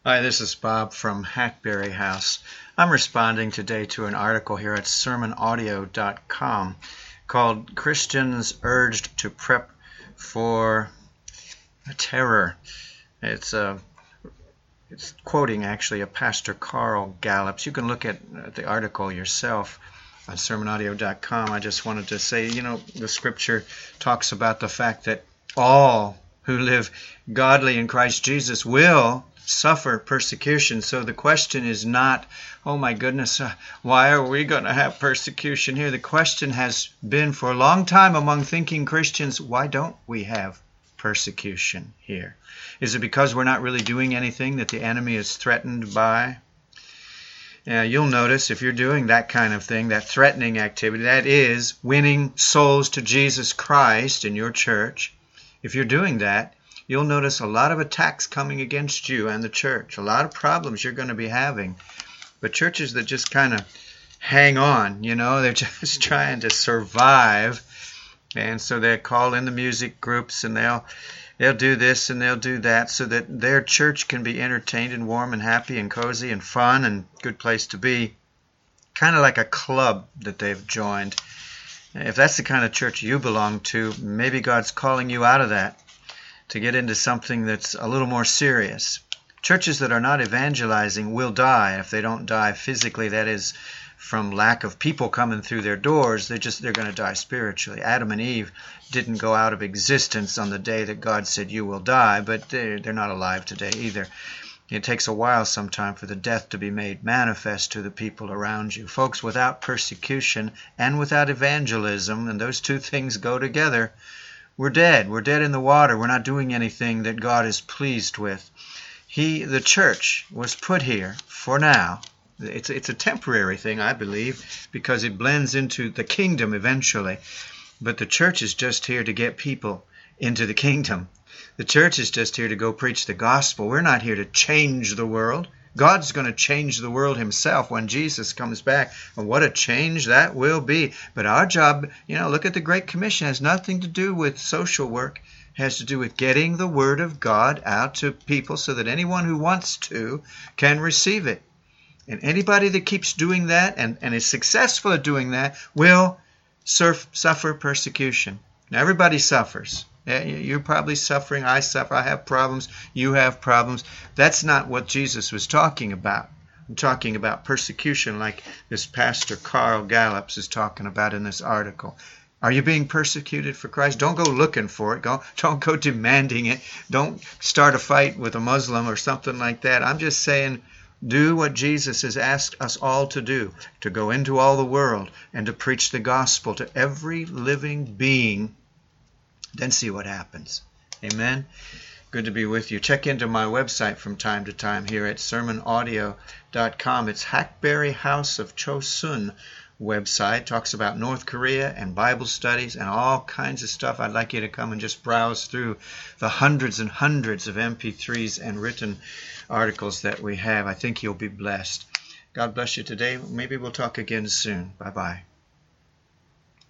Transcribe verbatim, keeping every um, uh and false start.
Hi, this is Bob from Hackberry House. I'm responding today to an article here at sermon audio dot com called Christians Urged to Prep for Terror. It's uh, it's quoting actually a Pastor Carl Gallups. You can look at the article yourself on sermon audio dot com. I just wanted to say, you know, the scripture talks about the fact that all who live godly in Christ Jesus will suffer persecution. So the question is not, oh my goodness, uh, why are we going to have persecution here? The question has been for a long time among thinking Christians, why don't we have persecution here? Is it because we're not really doing anything that the enemy is threatened by? Now, you'll notice if you're doing that kind of thing, that threatening activity, that is winning souls to Jesus Christ in your church, if you're doing that, you'll notice a lot of attacks coming against you and the church, a lot of problems you're going to be having. But churches that just kind of hang on, you know, they're just trying to survive, and so they call in the music groups and they'll they'll do this and they'll do that so that their church can be entertained and warm and happy and cozy and fun and good place to be, kind of like a club that they've joined. If that's the kind of church you belong to, maybe God's calling you out of that to get into something that's a little more serious. Churches that are not evangelizing will die. If they don't die physically, that is from lack of people coming through their doors, they're just they're going to die spiritually. Adam and Eve didn't go out of existence on the day that God said you will die, but they're, they're not alive today either. It takes a while sometime for the death to be made manifest to the people around you. Folks, without persecution and without evangelism, and those two things go together, we're dead. We're dead in the water. We're not doing anything that God is pleased with. He, the church, was put here for now. It's, it's a temporary thing, I believe, because it blends into the kingdom eventually. But the church is just here to get people into the kingdom. The church is just here to go preach the gospel. We're not here to change the world. God's going to change the world himself when Jesus comes back. And what a change that will be. But our job, you know, look at the Great Commission. It has nothing to do with social work. It has to do with getting the Word of God out to people so that anyone who wants to can receive it. And anybody that keeps doing that and, and is successful at doing that will surf, suffer persecution. Now, everybody suffers. You're probably suffering. I suffer. I have problems. You have problems. That's not what Jesus was talking about. I'm talking about persecution like this Pastor Carl Gallups is talking about in this article. Are you being persecuted for Christ? Don't go looking for it. Go, don't go demanding it. Don't start a fight with a Muslim or something like that. I'm just saying, do what Jesus has asked us all to do, to go into all the world and to preach the gospel to every living being. Then see what happens. Amen. Good to be with you. Check into my website from time to time here at sermon audio dot com. It's Hackberry House of Chosun website. Talks about North Korea and Bible studies and all kinds of stuff. I'd like you to come and just browse through the hundreds and hundreds of M P threes and written articles that we have. I think you'll be blessed. God bless you today. Maybe we'll talk again soon. Bye-bye.